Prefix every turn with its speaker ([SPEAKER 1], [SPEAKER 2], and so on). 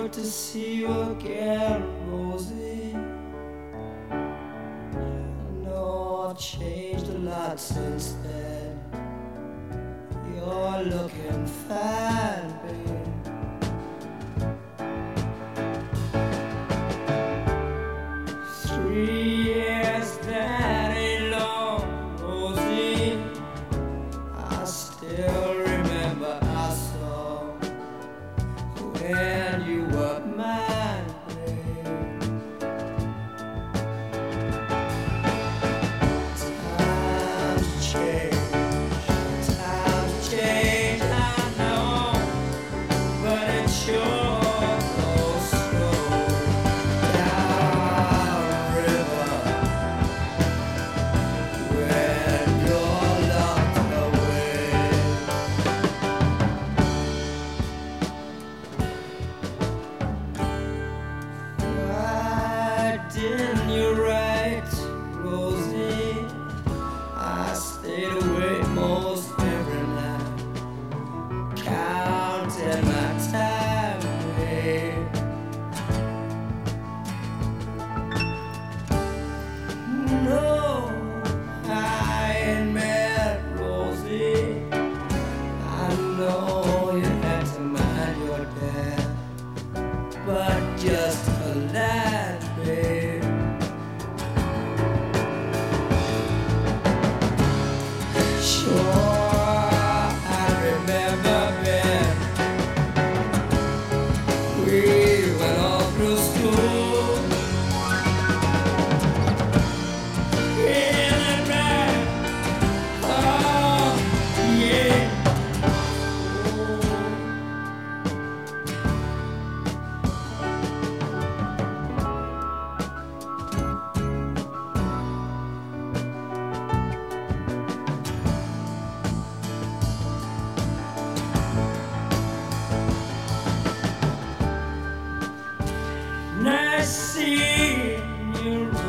[SPEAKER 1] to see you again, Rosie. I know I've changed a lot since then. You're looking fine, babe. 3 years, that ain't long, Rosie. I still remember our song when you were mine, babe. Times change, I know, but it sure goes slow down river when you're locked away. Why didn't you write, Rosie? I stayed awake most every night, counting my time, babe. No, I ain't mad, Rosie. I know you had to mind your dad, but just a lad, babe. Sure, I remember Ben. We went all through school. In and back, oh yeah. Nice seeing you,